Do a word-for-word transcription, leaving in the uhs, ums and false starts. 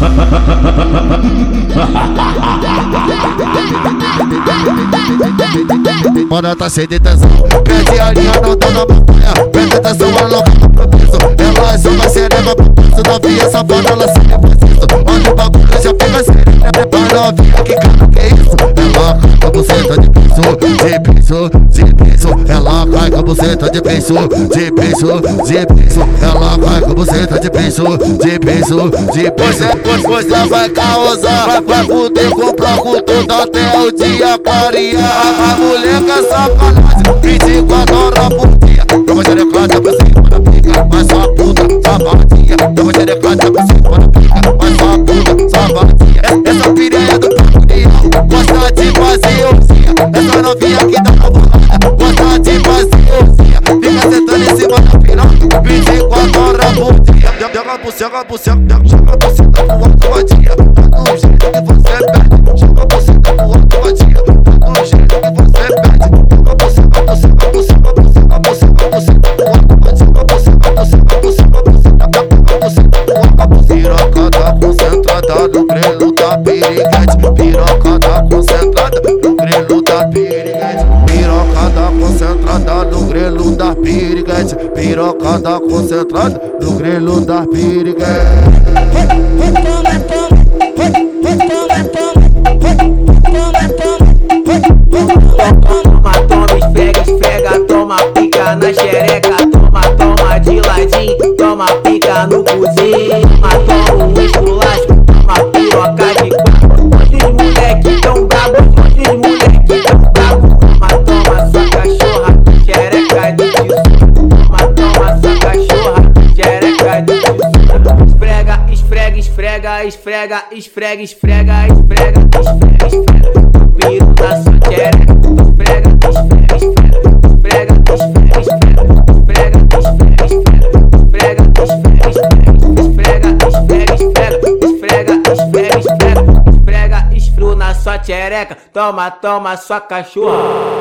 Mano, tá cheio de tensão. Pede a linha, não tá na maconha. Presta atenção, ela louca no propulso. Ela só vai serena pro pulso. Novinha safada, ela sempre faz isso. Olha o bagulho, já fica serena. Vai novinha, que cara, que isso? Ela cai com a buceta de piso, de piso, de piso. Ela cai com a buceta de piso, de piso, de piso. Ela cai com a buceta de piso, de piso, de piso. Você vai causar, vai, vai fuder com o bloco todo até o dia clarear. A mulher que é sacanagem, vinte e quatro horas por dia. Toma xerecada pra cima da pica, mas só puta, safadinha. Toma xerecada pra cima da pica, mas só puta, safadinha. Essa piranha do bagulho gosta de fazer ursinha. Essa novinha que dá uma bolada gosta de fazer ursinha. Fica sentando em cima da piranha, vinte e quatro horas por dia. Joga por cima, por cima, joga por cima pro alto, vadia. Do jeito que você pede, joga por cima pro alto, vadia. Do jeito que você pede, joga por cima, por cima, por cima, por cima, por cima, por cima pro alto, vadia. Por cima, por cima, por cima, por cima, por cima pro alto. Piroca tá concentrada no grelo da piriguete. Piroca tá concentrada no grelo da piriguete. Piroca tá concentrada no grelo da piriguete. Piroca tá concentrada no grelo da piriguete. Toma, toma, esfrega, esfrega, toma pica na xereca. Toma, toma de ladinho, toma pica no cozinho. Toma, toma um esculacho, toma piroca de quatro. Esses moleque tão brabo, esses moleque tão brabo. Toma, toma sua cachorra, xereca de tesoura. Toma, toma sua cachorra, xereca de tesoura. Esfrega, esfrega, esfrega, esfrega, esfrega, esfrega, esfrega, esfrega, esfrega. Piro na sua xereca. Esfrega, esfrega, esfrega, esfrega, esfrega, esfrega, esfrega, esfrega, esfrega, esfrega, esfrega, esfrega, esfrega, esfrega, esfrega, esfrega, esfrega na sua xereca. Toma, toma sua cachorra.